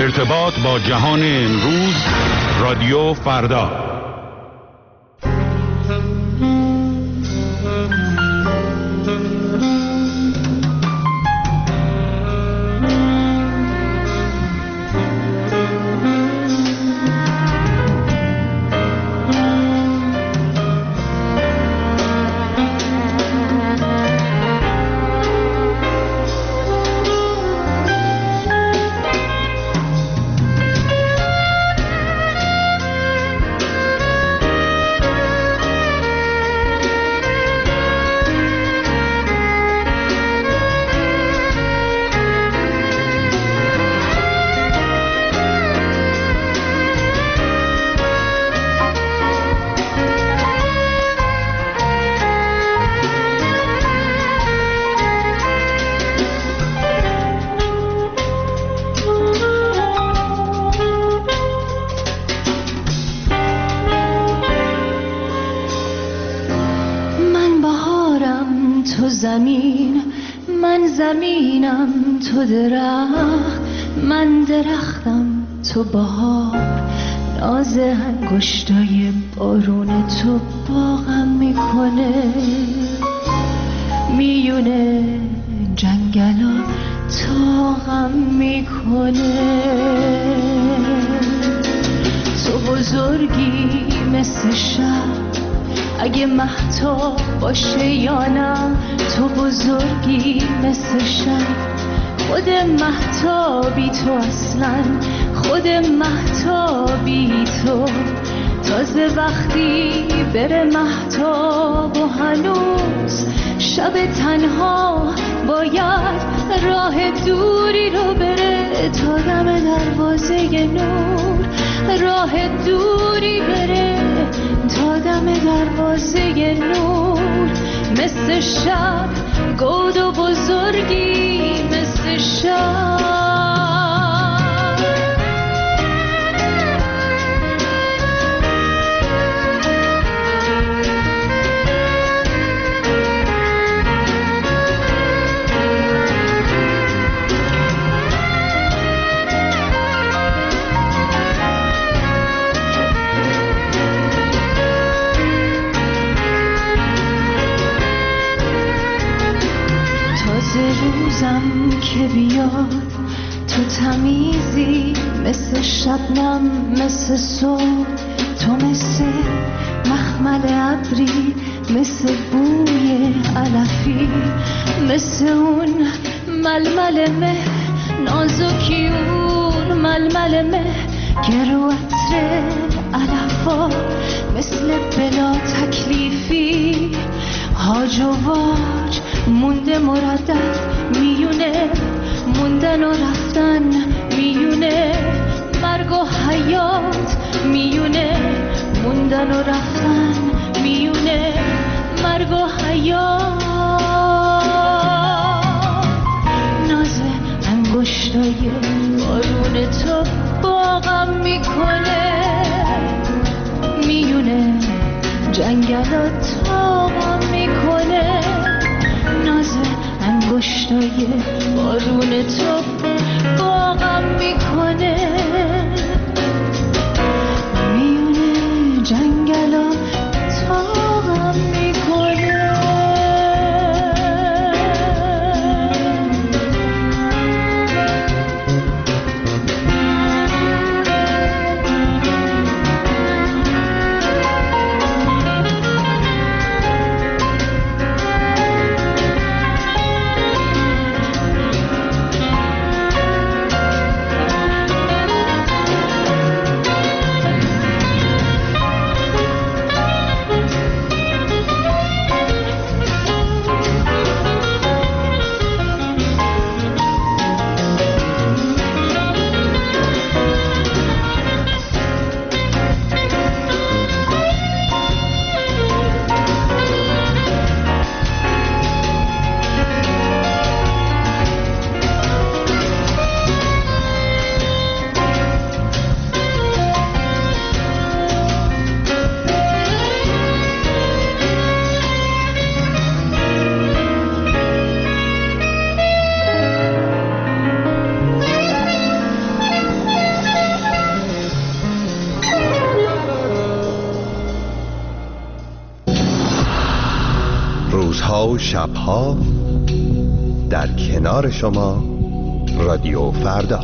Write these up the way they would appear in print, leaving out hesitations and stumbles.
ارتباط با جهان امروز، رادیو فردا. زمینم تو درخت، من درختم تو بهار، ناز انگشتای بارون تو باغم میکنه، میونه جنگلا تاغم میکنه. تو بزرگی مثل شب، اگه مهتاب باشه یا نه، تو بزرگی مثل شب. خود مهتابی تو، اصلا خود مهتابی تو. تازه وقتی بره مهتاب و هنوز شب تنها باید راه دوری رو بره تا دم دروازه نور، راه دوری بره تا دم دروازه نور. مثل شب گود و بزرگی مثل شب. روزم که بیاد تو تمیزی مثل شبنم، مثل صبح تو، مثل مخمل ابری، مثل بوی علفی، مثل اون ململ مه نازکی، اون ململ مه که رو عطر علفا، مثل بلا تکلیفی هاج و واج مونده مردد میونه، موندن و رفتن میونه، مرگ و حیات میونه، موندن و رفتن میونه، مرگ و حیات. ناز انگشتای بارون تو باغم میکنه، میونه جنگلا تاغم میکنه. ناز انگشتای بارون تو باغم میکنه، میونه جنگلا تاغم میکنه. روزها و شبها در کنار شما رادیو فردا.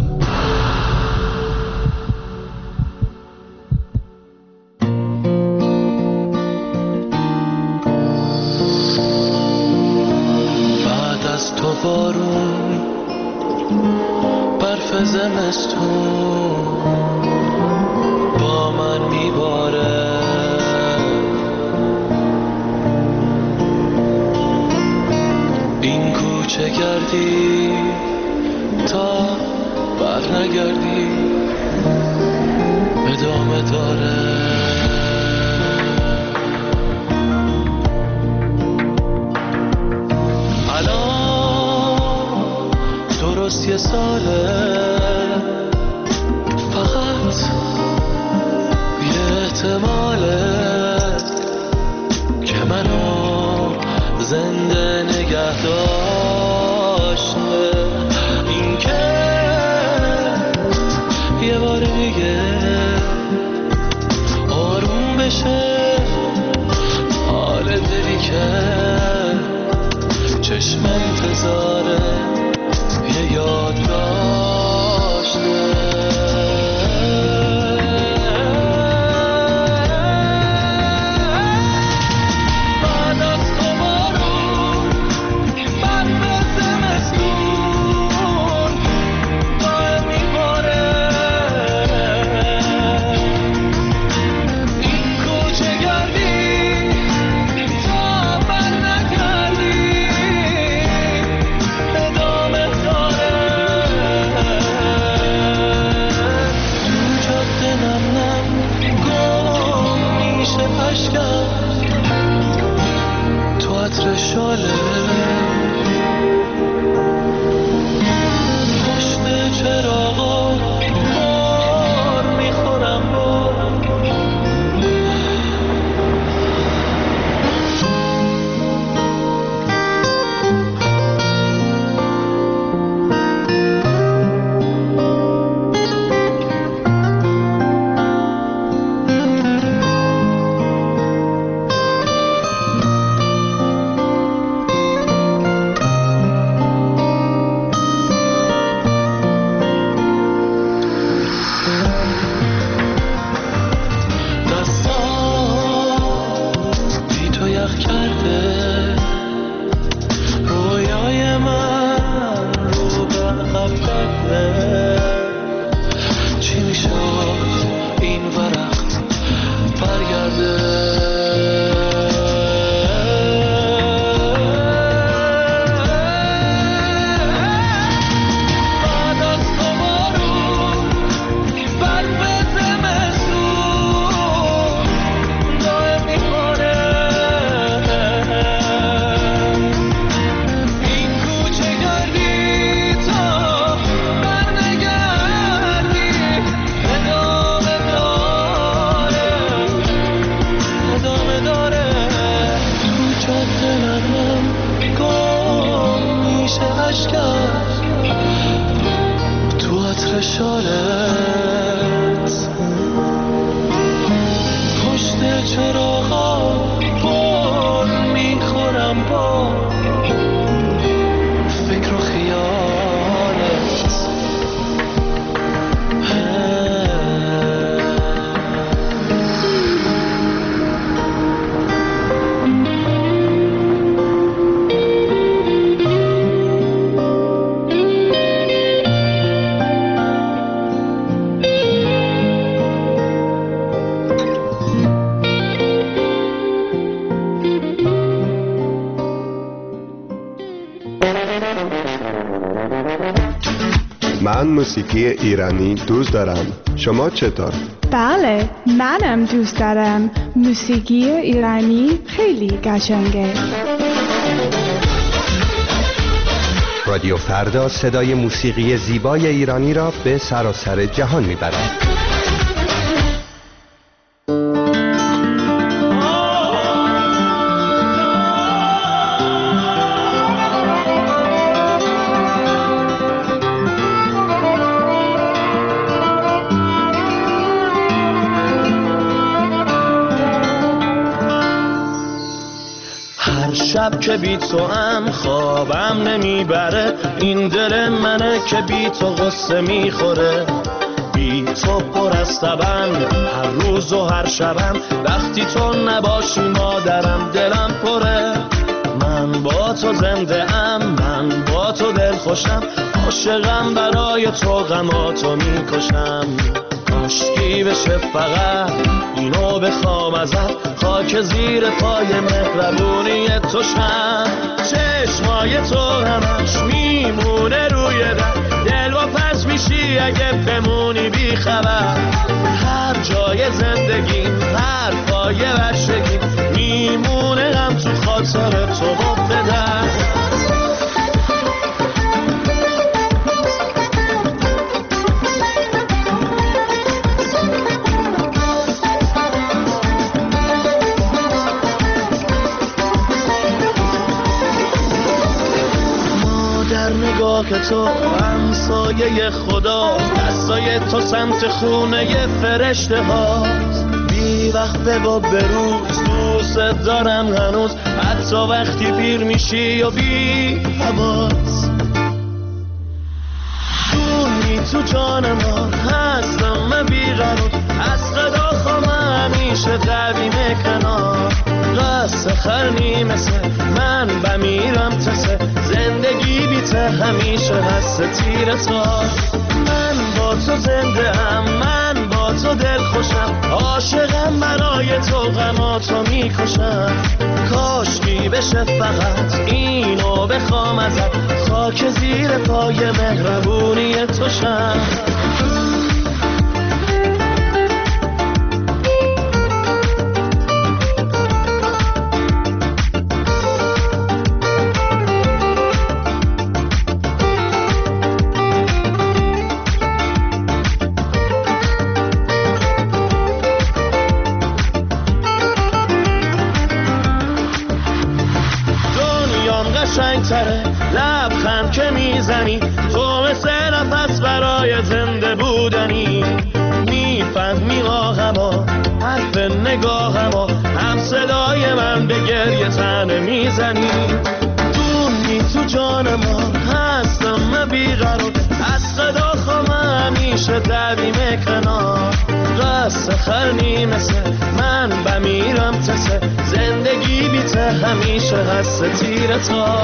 بعد از تو بارون، برف زمستون با من میباره، این کوچه گردی تا بر نگردی ادامه داره. الان درست یه ساله، فقط یه احتماله که منو زنده نگه داشته، این که یه بار دیگه آروم بشه حال دلی که چشم انتظاره یه یاد داشته. من موسیقی ایرانی دوست دارم. شما چطور؟ بله، منم دوست دارم. موسیقی ایرانی خیلی قشنگه. رادیو فردا صدای موسیقی زیبای ایرانی را به سراسر جهان میبرد. شب که بی تو هم خوابم نمیبره، این دل منه که بی تو غصه میخوره. بی تو پر از تبم هر روز و هر شبم، وقتی تو نباشی مادرم دلم پره. من با تو زنده ام، من با تو دل خوشم، عاشقم برای تو غماتو میکشم. کاشکی بشه فقط اینو بخوام ازت، خاک زیر پای مهربونی تو شم. چشمای تو همش میمونه روی در، دل و پس میشی اگه بمونی بی خبر. هر جای زندگیم، هر پای بچگیم، میمونه هم تو خاطر تو و پدر. نگاه تو همسایه خدا، دستای تو سمت خونه فرشته هاست. بی وقت با بروز دوست دارم هنوز، حتی وقتی پیر میشی و بی حواس. دونی تو جان ما هستم من بیقرار، از خدا خوام همیشه دویم کنار. قصه خرنی مثل من بمیرم تسه، زندگی بیته همیشه هست تیر تا. من با تو زنده ام، من با تو دل خوشم، عاشقم برای تو غماتو میکشم. کاشکی بشه فقط اینو بخوام ازت، خاک زیر پای مهربونی تو شم. لبخند که میزنی تو مثل نفس برای زنده بودنی. میفهمی آهما حرف نگاهما، هم صدای من به گریه تنه میزنی. دونی تو جان ما هستم من بیقرار، از خدا خوام همیشه دویم کنار. قصه خرنی مثل من بمیرم تسه، زندگی بیته همیشه هست تیر تا.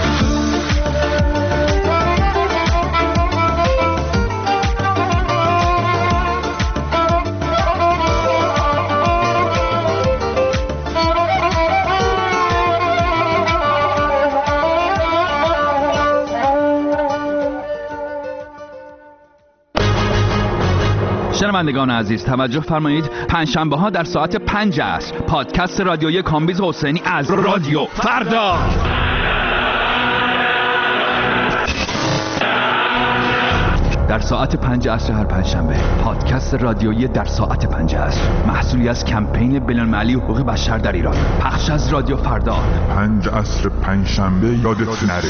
شنوندگان عزیز توجه فرمایید، پنجشنبه ها در ساعت 5 عصر پادکست رادیویی کامبیز حسینی از رادیو فردا. در ساعت 5 عصر هر پنجشنبه پادکست رادیویی در ساعت 5 عصر، محصولی از کمپین بین‌المللی حقوق بشر در ایران، پخش از رادیو فردا. 5 عصر پنجشنبه یادت نره.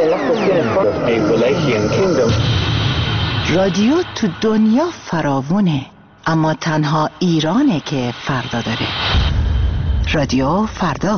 رادیو تو دنیا فراوونه، اما تنها ایرانه که فردا داره. رادیو فردا.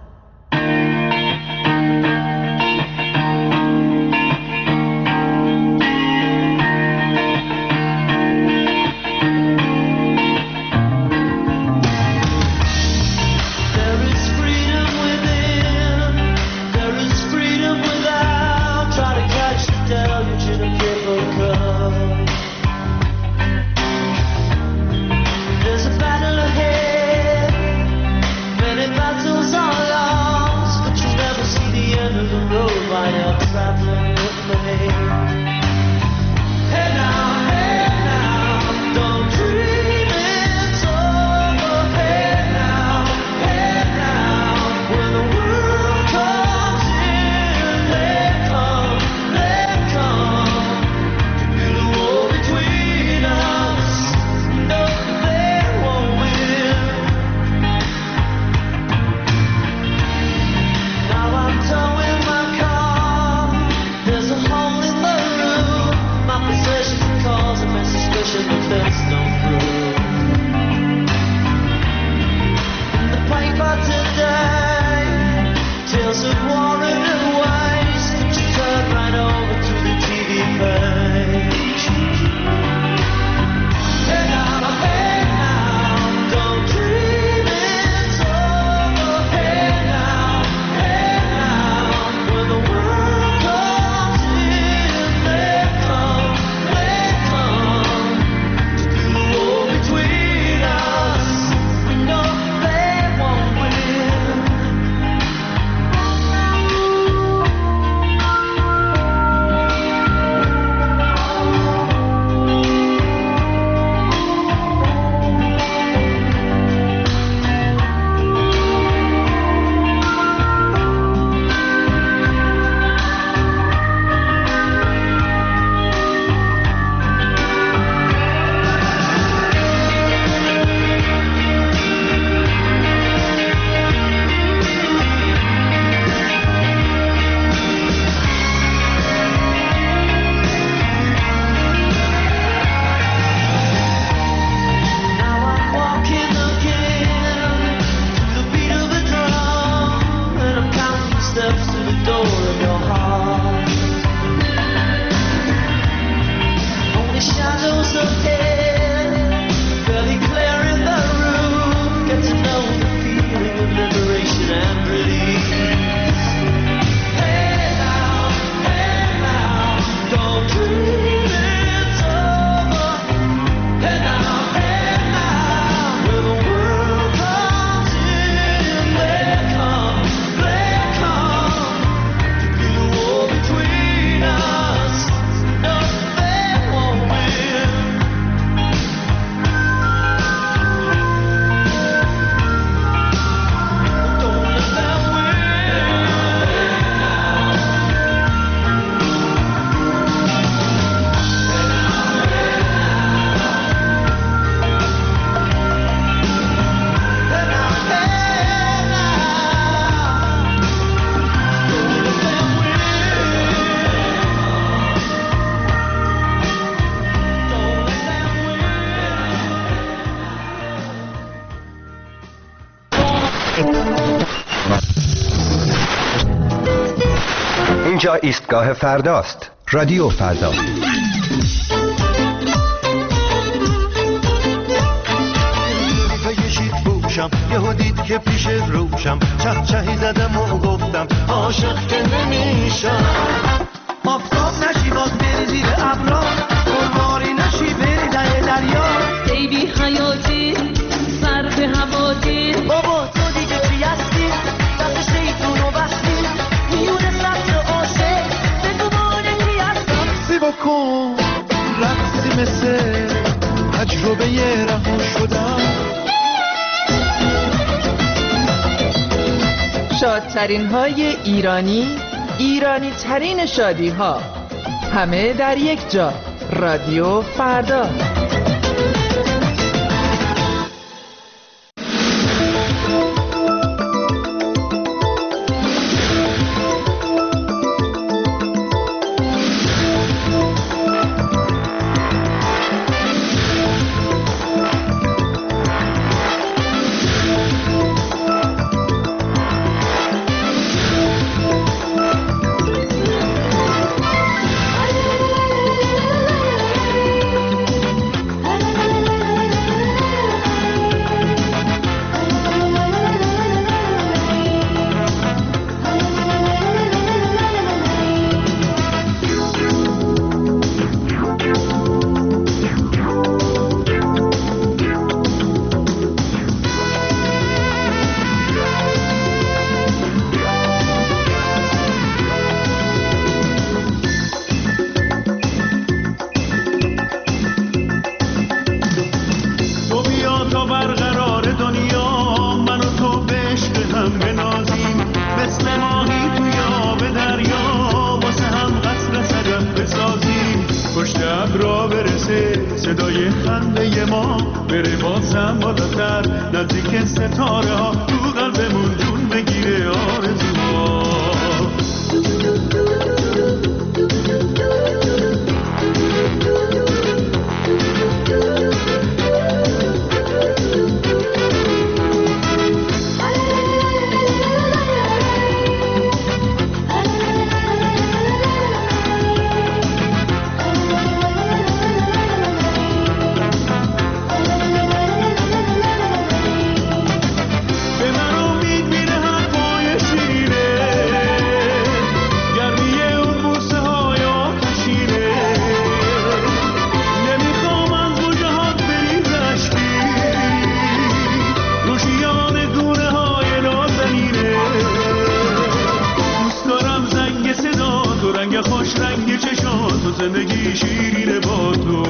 اینجا ایستگاه فرداست. رادیو فردا. یهو دید که پیش روشم چهچهی زدم و گفتم عاشق که نمیشم. آفتاب نشی باز بری زیر ابرا، قربانی نشی بری در دریا. ای بی حیاتی سر به هواتی، بابا تو دیگه چی هستی؟ دست شیطون و بستی میونه سبت عاشق، بگو بانه کی هستم. سی بکن رقصی مثل تجربه رها شدم. شادترین های ایرانی، ایرانی ترین شادی ها، همه در یک جا. رادیو فردا. بره بازم بالاتر، نزدیک ستاره ها، تو قلبمون جون بگیره آرزوها. زندگی شیرینه با تو.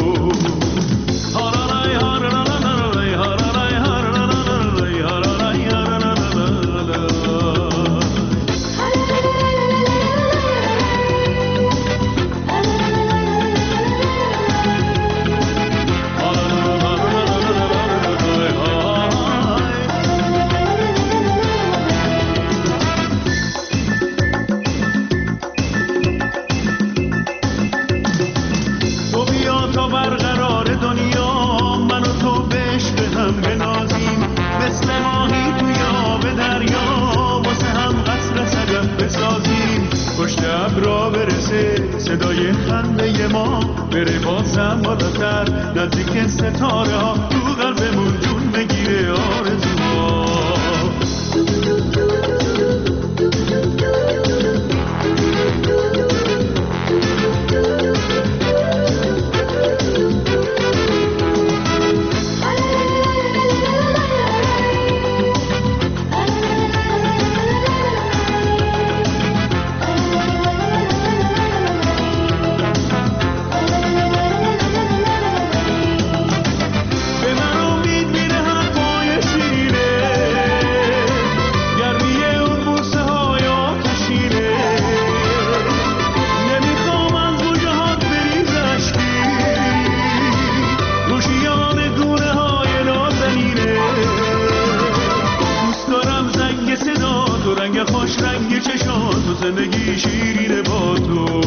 صدای خنده ما بره بازم بالاتر، نزدیک ستاره ها، تو قلبمون جون بگیره آرزوها. زندگی شیرینه با تو.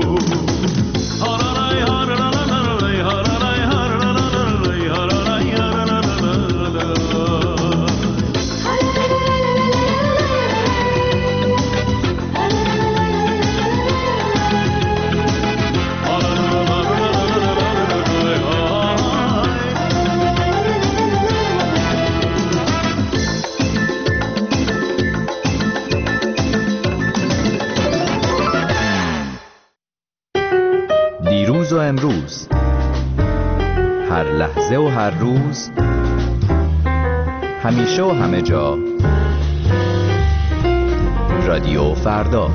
دیروز و امروز، هر لحظه و هر روز، همیشه و همه جا، رادیو فردا.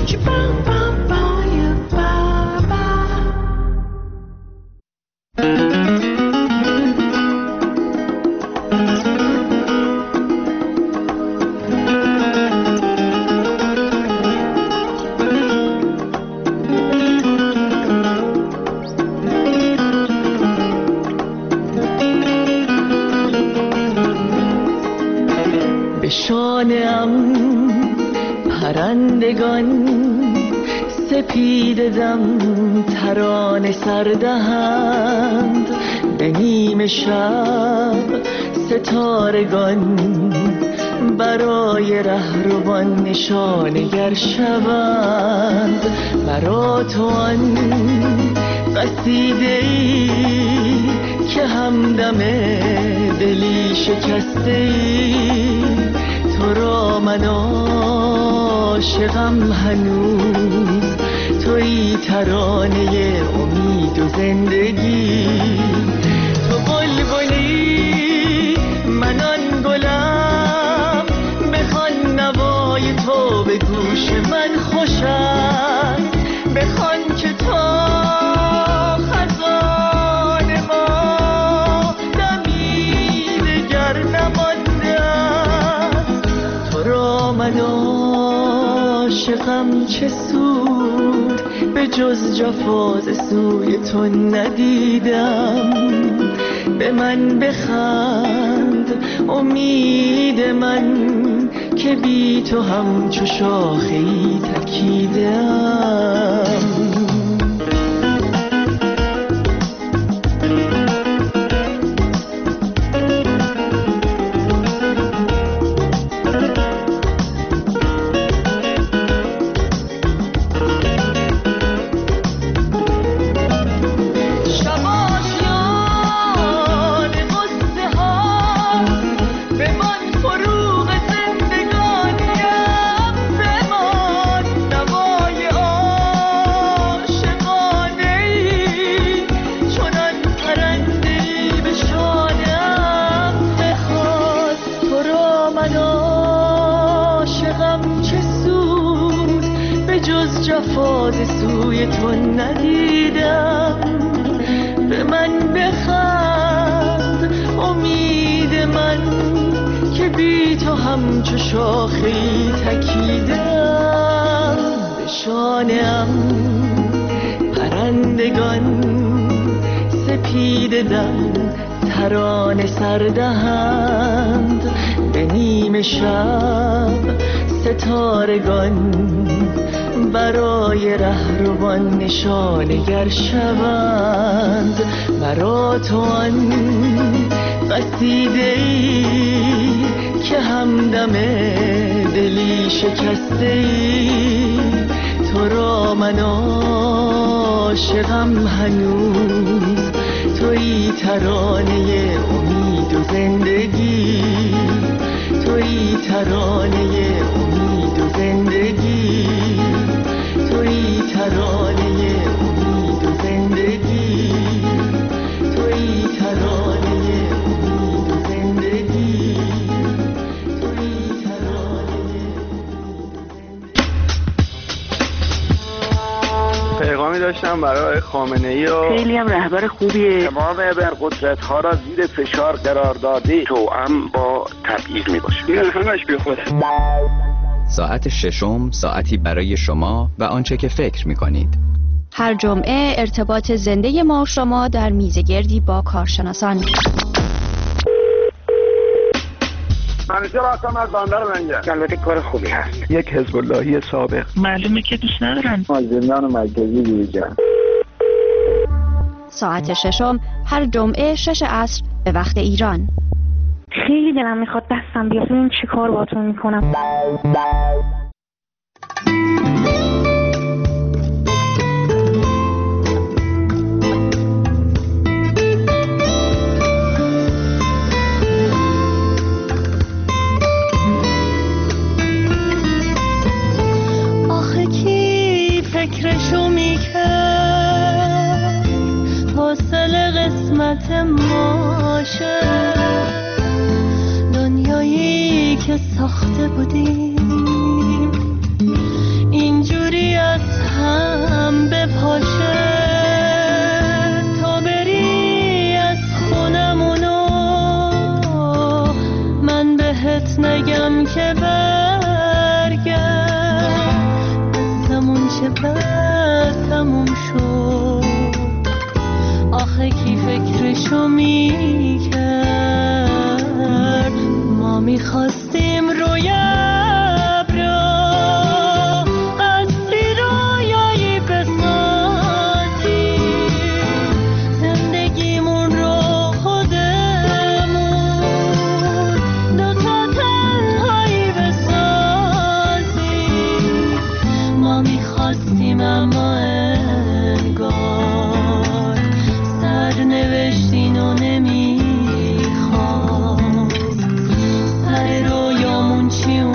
پرندگان سپیده دم ترانه سردهند، به نیم شب ستارگان برای رهروان نشانگر شوند. برا تو آن قصیده‌ای که همدم دلی شکسته‌ای، تو را من عاشقم هنوز، تویی ترانه امید و زندگی. تو بلبلی من آن گلم، بخوان نوای تو به گوش من خوش است، بخوان که تا خزان ما دمی دگر نمانده است. تو را من عاشقم چه سود، به جز جفا ز سوی تو ندیدم، به من بخند امید من که بی تو همچو شاخه‌ای تکیدم. جفاز سوی تو ندیدم. به من بخند امید من که بی تو همچو شاخه‌ای تکیدم. به شانه‌ام پرندگان سپید دم ترانه سردهند. به نیمه شب ستارگان برای رهروان نشانگر شوند. مرا تو آن قصیده‌ای که همدم دلی شکسته‌ای. تو را من عاشقم هنوز، تویی ترانه امید و زندگی. تویی ترانه امید و زندگی. تویی ترانه امید و زندگی. تویی ترانه امید و زندگی. تویی ترانه پیغامی داشتم برای خامنه‌ای و خیلی هم رهبر خوبیه. تمام ابرقدرت‌ها را زیر فشار قرار داده، توأم با تبعیض میباشه. این همش بیخوده. ساعت ششم ساعتی برای شما و آنچه که فکر می‌کنید. هر جمعه ارتباط زنده ما شما در میزگردی با کارشناسان. منیجر هستم از بندر منجر. البته کار خوبی هست. یک حزب اللهی سابق. معلومه که دوست ندارن. زندان مرکزی دیجا. ساعت ششم هر جمعه 6 عصر به وقت ایران. خیلی دلم میخواد دستم بیاد ببینم چی کار باهاتون میکنم. آخه کی فکرشو میکرد حاصل قسمت ماشه، دنیایی که ساخته بودیم اینجوری از هم بپاشه. تا بری از خونمونو من بهت نگم که برگرد، بستمون چه بر تموم شد. آخه کی فکرشو میکرد ما میخواستیم روی ابرا قصری رویایی بسازیم، زندگیمون رو خودمون دوتا تنهایی بسازیم. ما میخواستیم اما انگار سرنوشتین و نمیخواست. سر رویامون چی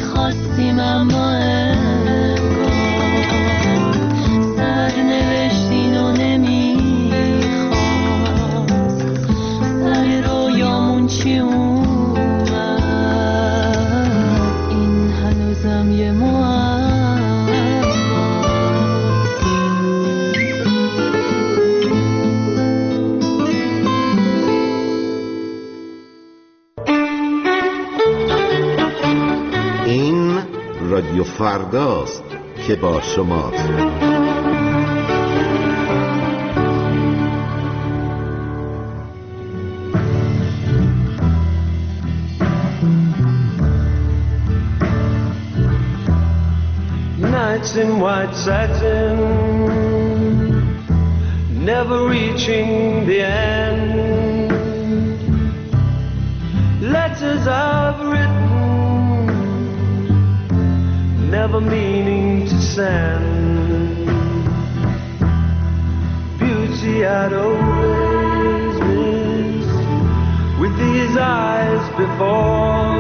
میخواستیم اما انگار سرنوشتین و نمیخواست سر رویامون چی اومد این هنوزم یه رادیو فرداست که با شماست. Nights in white satin, never reaching the end. Letters I've written, never meaning to send. Beauty I'd always missed with these eyes before.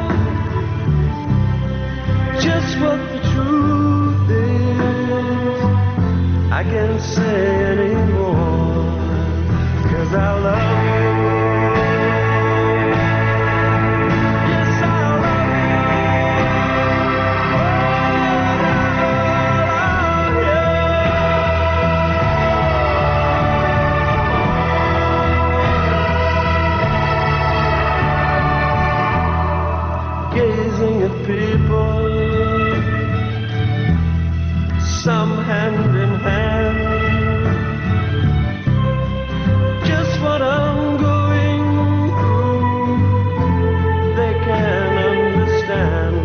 Just what the truth is, I can't say anymore, 'cause I love you. People, some hand in hand, just what I'm going through, they can't understand.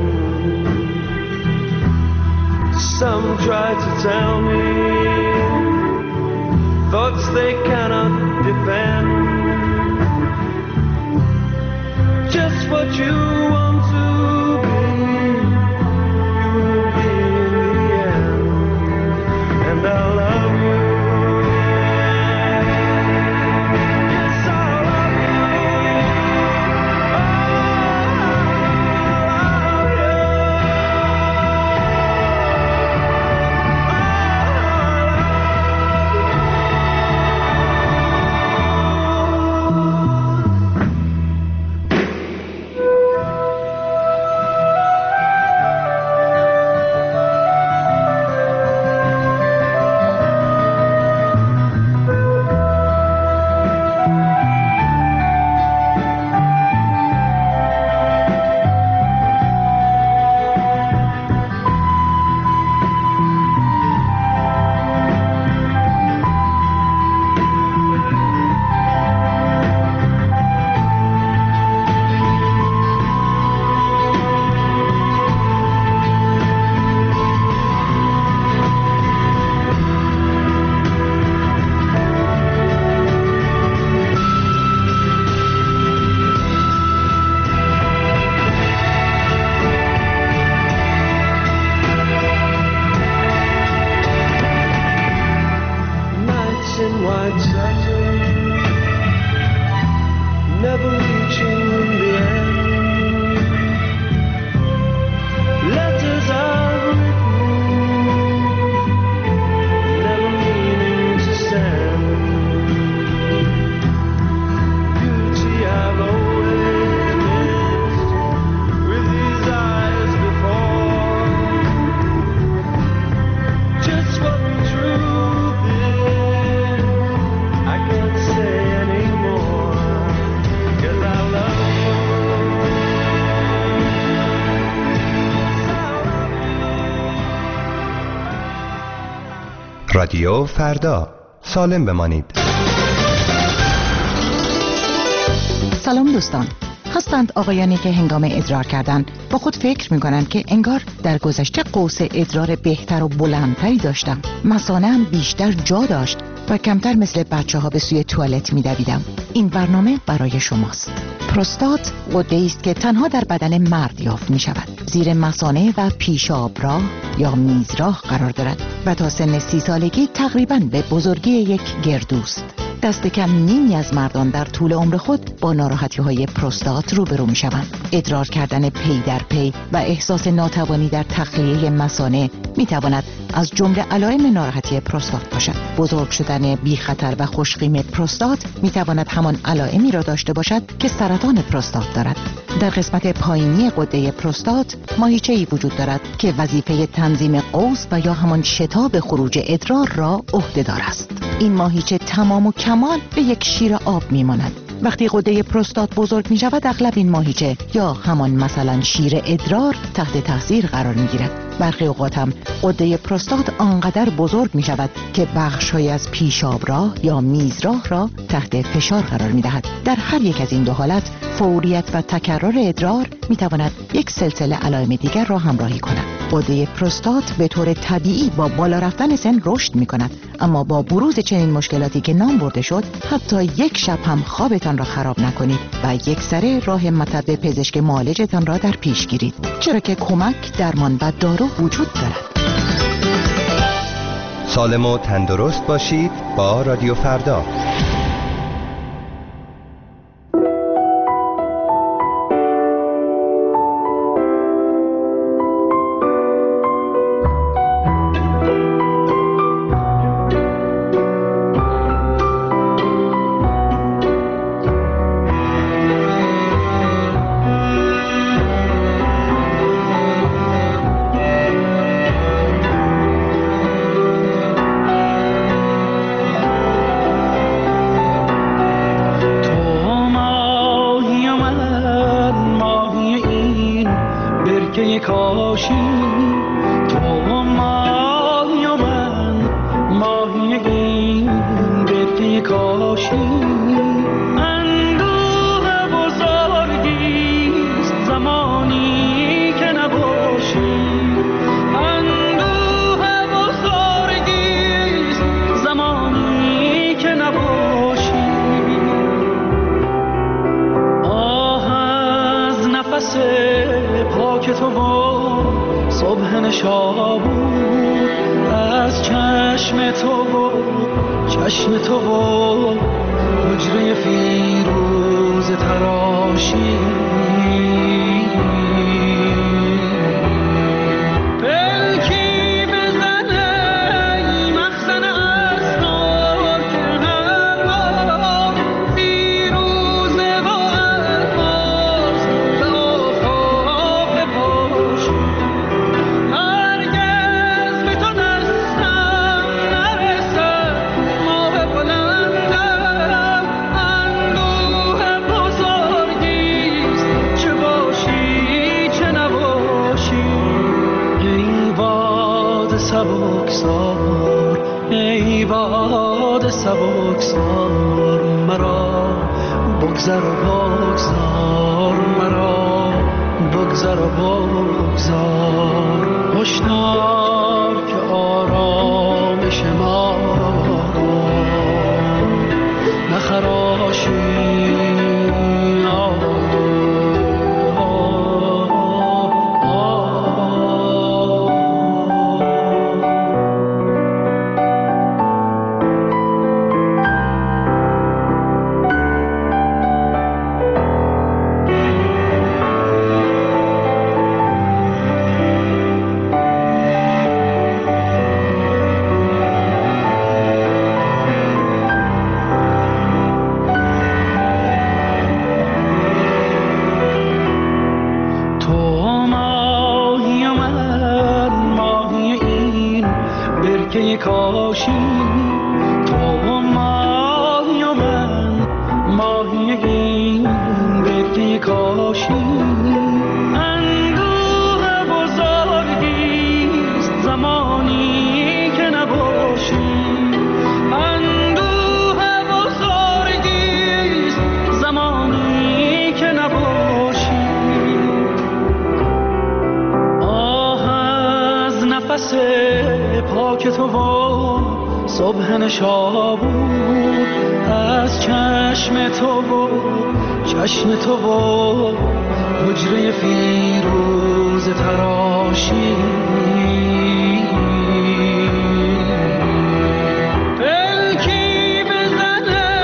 Some try to tell me thoughts they cannot defend, just what you want to رادیو فردا، سالم بمانید. سلام دوستان. هستند آقایانی که هنگام ادرار کردن با خود فکر می‌کنند که انگار در گذشته قوس ادرار بهتر و بلندتری داشتم، مثانه هم بیشتر جا داشت و کمتر مثل بچه‌ها به سوی توالت می‌دویدم. این برنامه برای شماست. پروستات غده‌ای است که تنها در بدن مرد یافت می‌شود. زیر مثانه و پیشابراه یا میزراه قرار دارد و تا سن 30 سالگی تقریباً به بزرگی یک گردوست. دست کم نیمی از مردان در طول عمر خود با ناراحتی‌های پروستات روبرو می‌شوند. ادرار کردن پی در پی و احساس ناتوانی در تخلیه مثانه می‌تواند از جمله علائم ناراحتی پروستات باشد. بزرگ شدن بی خطر و خوشقیم پروستات می‌تواند همان علائمی را داشته باشد که سرطان پروستات دارد. در قسمت پایینی غده پروستات ماهیچه‌ای وجود دارد که وظیفه تنظیم قوس و یا همان شتاب خروج ادرار را عهده‌دار است. این ماهیچه تمام و کمال به یک شیر آب می‌ماند. وقتی غده پروستات بزرگ می شود اغلب این ماهیچه یا همان مثلا شیر ادرار تحت تاثیر قرار می گیرد. برخی اوقات هم غده پروستات آنقدر بزرگ می شود که بخش‌های از پیشاب راه یا میزراه را تحت فشار قرار می دهد. در هر یک از این دو حالت فوریت و تکرار ادرار می تواند یک سلسله علائم دیگر را همراهی کند. غده پروستات به طور طبیعی با بالا رفتن سن رشد می کند، اما با بروز چنین مشکلاتی که نام برده شد حتی یک شب هم خوابتان را خراب نکنید و یکسره راه مطب پزشک معالجتان را در پیش گیرید، چرا که کمک، درمان و دارو وجود دارد. سالم و تندرست باشید با رادیو فردا. پاک تو و صبح نشابور از چشم تو و چشم تو و حجره فیروز تراشی پلکی بزنه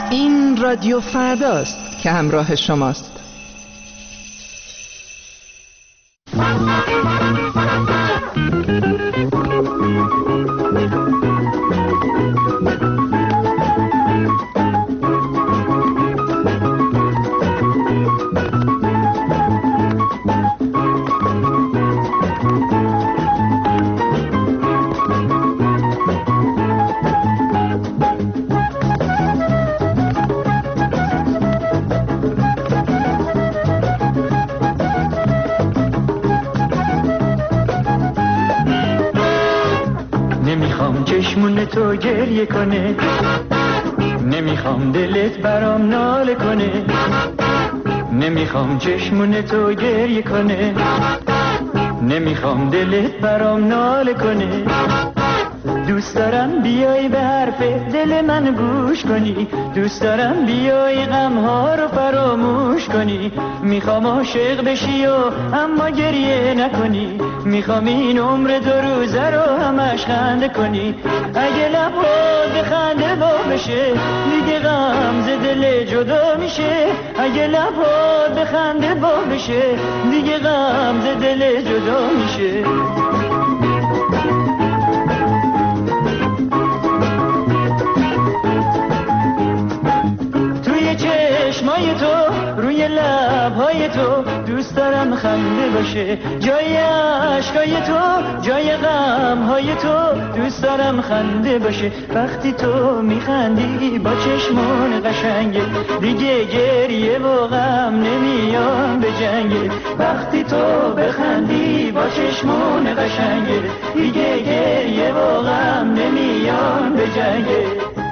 این رادیو فرداست که همراه شماست. چشمون تو گریه کنه، نمیخوام دلت برام ناله کنه، نمیخوام چشمون تو گریه کنه، نمیخوام دلت برام ناله کنه. دوست دارم بیای به حرف دل من گوش کنی، دوست دارم بیای غمها رو فراموش کنی. میخوام عاشق بشی و اما گریه نکنی، میخوام این عمر 2 روزه رو همش خنده کنی. اگه لبات بخنده با بشه دیگه غم ز دل جدا میشه، اگه لبات بخنده با بشه دیگه غم ز دل جدا میشه. چشمای تو روی لبهای تو دوست دارم خنده باشه، جای عشقای تو جای غمهای تو دوست دارم خنده باشه. وقتی تو میخندی با چشمان قشنگه دیگه گریه و غم نمیان به جنگه. وقتی تو بخندی با چشمان قشنگه دیگه گریه و غم نمیان به جنگه.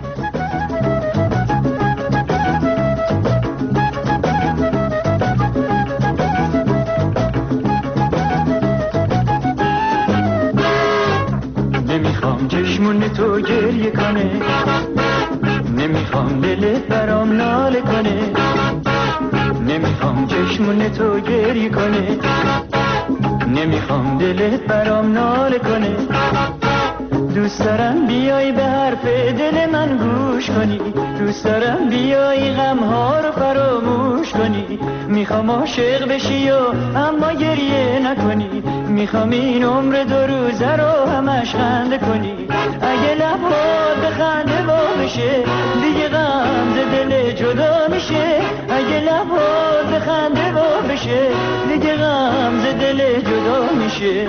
چشمون تو گریه کنه، نمیخوام دلت برام ناله کنه، نمیخوام چشمون تو گریه کنه، نمیخوام دلت برام ناله کنه. دوست دارم بیای به حرف دل من گوش کنی، دوست دارم بیای غمها رو فراموش کنی. میخوام عاشق بشی و اما گریه نکنی، میخوام این عمر 2 روزه رو همش خنده کنی. اگه لبات بخنده با بشه دیگه غم ز دل جدا میشه، اگه لبات بخنده با بشه دیگه غم ز دل جدا میشه.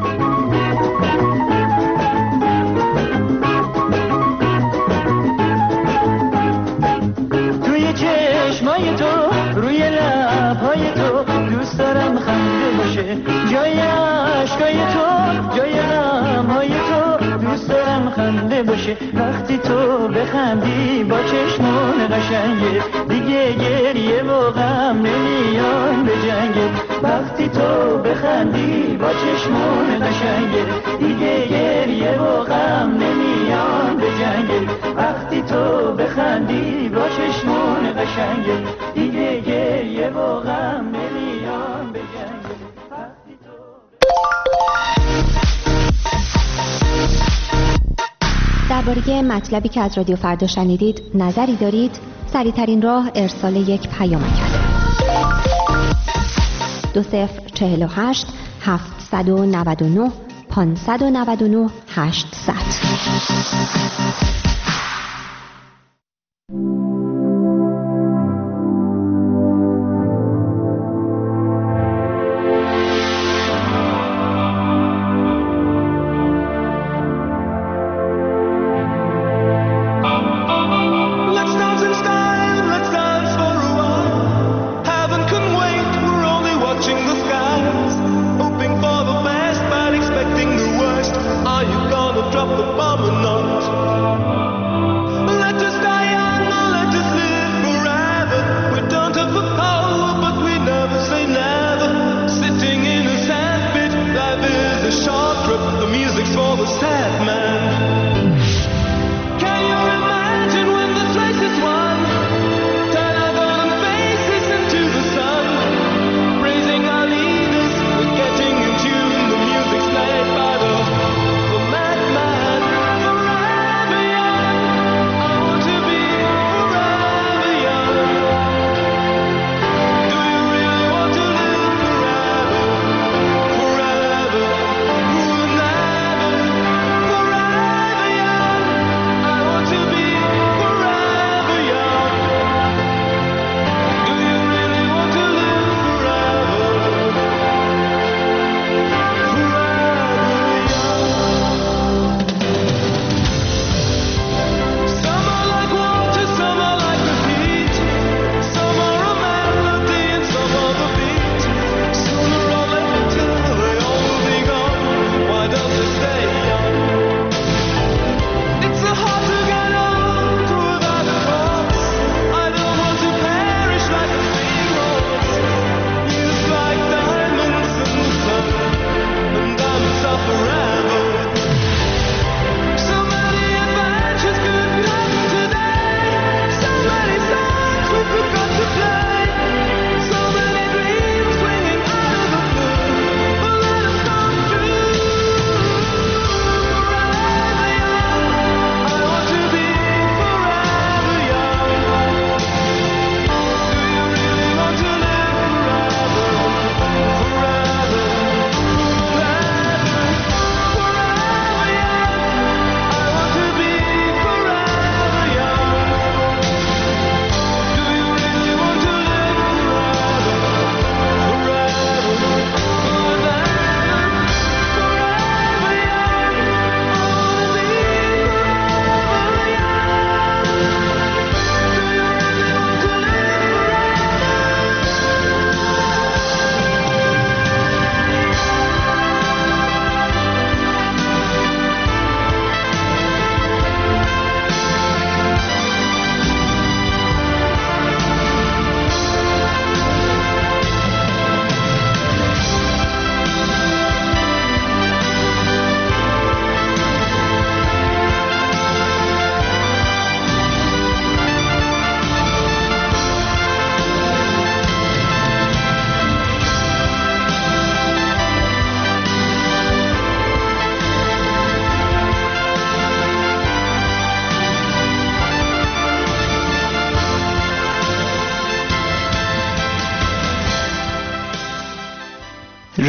توی چشمای تو روی لبهای تو دوست دارم خنده باشه، جای عشقای تو جای غمهای تو دوست دارم خنده باشه. وقتی تو بخندی با چشمان قشنگه دیگه گریه و غم نمیان به جنگه. وقتی تو بخندی با چشمان قشنگه دیگه گریه و غم نمیان به جنگه. وقتی تو بخندی با چشمان قشنگه دیگه گریه و غم نمیان به جنگه. درباره مطلبی که از رادیو فردا شنیدید نظری دارید؟ سریع‌ترین راه ارسال یک پیامک است. 2048 799 599 800. Drop the bomb or not?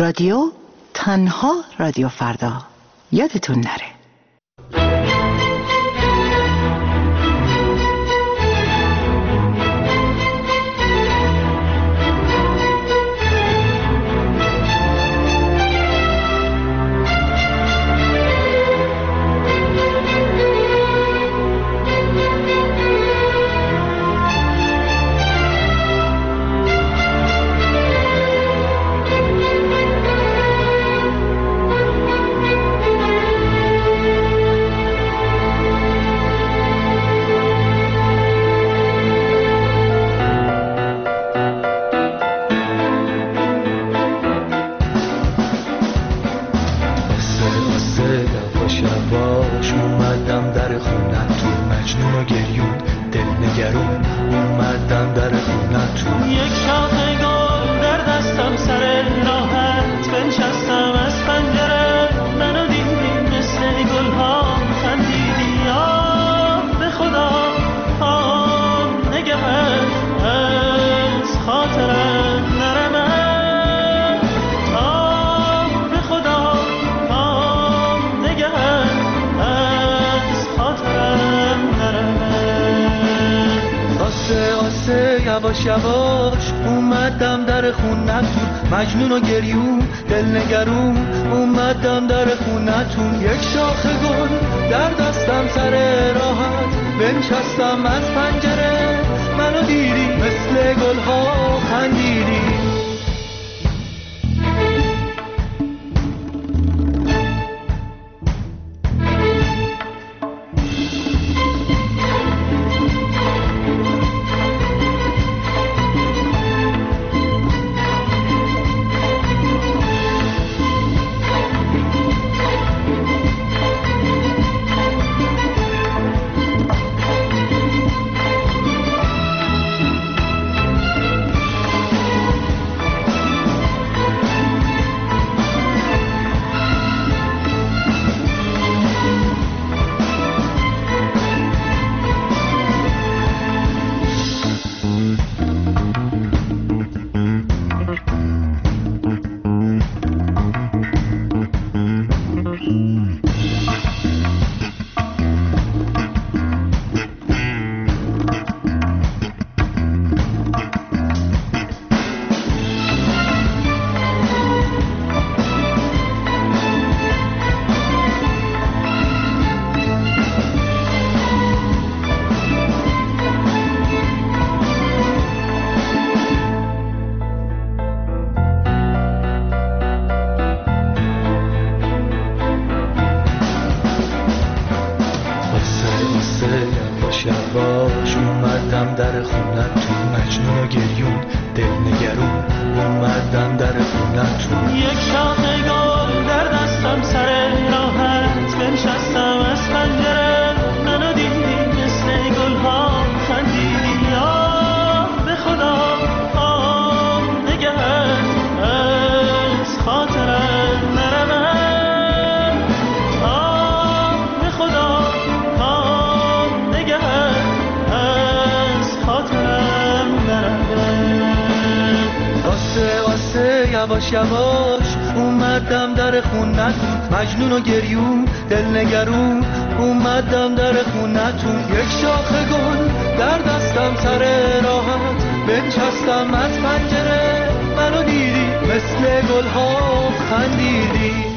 رادیو، تنها رادیو فردا. یادتون نره. یواش یواش اومدم در خونتون، مجنون و گریون دلنگرون اومدم در خونتون. یک شاخه گل در دستم سر راحت بنشستم از پنجره، منو دیدی مثل گلها خندیدی. یواش اومدم در خونتون، مجنون و گریون دلنگرون اومدم در خونتون. یک شاخه گل در دستم سر راحت بنشستم از پنجره، منو دیدی مثل گلها خندیدی. آه به خدا آه نگهت از خاطرم نرمه، آه به خدا آه نگهت از خاطرم نرمه. آسه یواش یواش اومدم در خونتون، مجنون و گریون دلنگرون اومدم در خونتون. یک شاخه گل در دستم سر راحت بنشستم از پنجره، منو دیدی مثل گلها خندیدی.